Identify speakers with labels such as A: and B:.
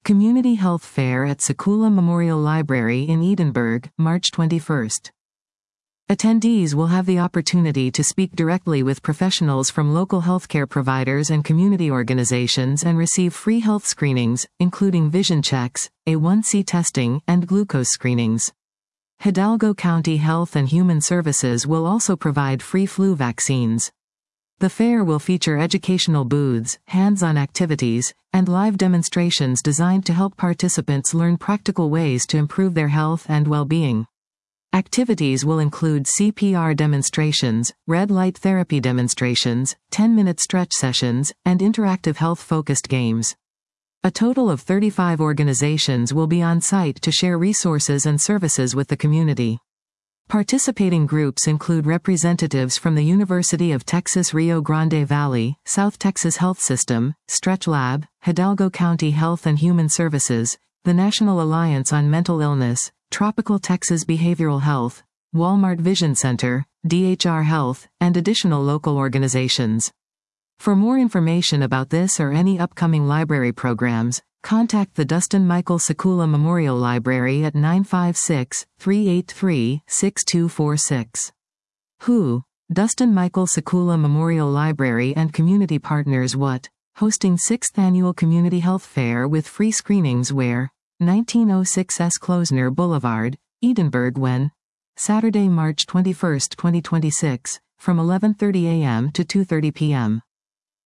A: Community Health Fair at Sakula Memorial Library in Edinburgh, March 21st. Attendees will have the opportunity to speak directly with professionals from local healthcare providers and community organizations and receive free health screenings, including vision checks, A1C testing, and glucose screenings. Hidalgo County Health and Human Services will also provide free flu vaccines. The fair will feature educational booths, hands-on activities, and live demonstrations designed to help participants learn practical ways to improve their health and well-being. Activities will include CPR demonstrations, red light therapy demonstrations, 10-minute stretch sessions, and interactive health-focused games. A total of 35 organizations will be on site to share resources and services with the community. Participating groups include representatives from the University of Texas Rio Grande Valley, South Texas Health System, Stretch Lab, Hidalgo County Health and Human Services, the National Alliance on Mental Illness, Tropical Texas Behavioral Health, Walmart Vision Center, DHR Health, and additional local organizations. For more information about this or any upcoming library programs, contact the Dustin Michael Sakula Memorial Library at 956-383-6246. WHO, Dustin Michael Sakula Memorial Library and community partners what? Hosting 6th Annual Community Health Fair with free screenings where? 1906 S. Closner Boulevard, Edinburgh when? Saturday, March 21, 2026, from 11:30 a.m. to 2:30 p.m.